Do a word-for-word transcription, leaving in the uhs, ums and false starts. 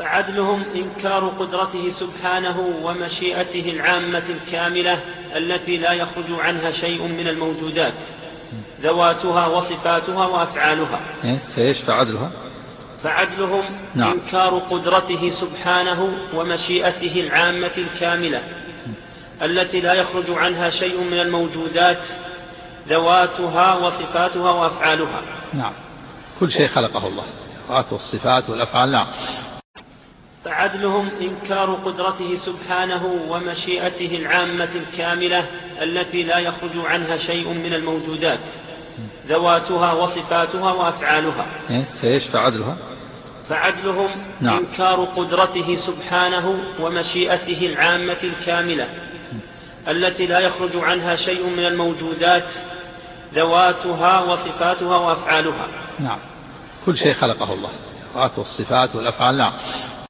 فعدلهم إنكار قدرته سبحانه ومشيئته العامة الكاملة التي لا يخرج عنها شيء من الموجودات ذواتها وصفاتها وأفعالها. إيش فعدلها؟ فعدلهم نعم. إنكار قدرته سبحانه ومشيئته العامة الكاملة التي لا يخرج عنها شيء من الموجودات ذواتها وصفاتها وأفعالها. نعم، كل شيء خلقه الله، ذوات والصفات والأفعال. نعم. فعدلهم إنكار قدرته سبحانه ومشيئته العامة الكاملة التي لا يخرج عنها شيء من الموجودات ذواتها وصفاتها وأفعالها. إيش فعدلها؟ فعدلهم نعم. إنكار قدرته سبحانه ومشيئته العامة الكاملة التي لا يخرج عنها شيء من الموجودات ذواتها وصفاتها وأفعالها. نعم، كل شيء خلقه الله، ذوات والصفات والأفعال. نعم.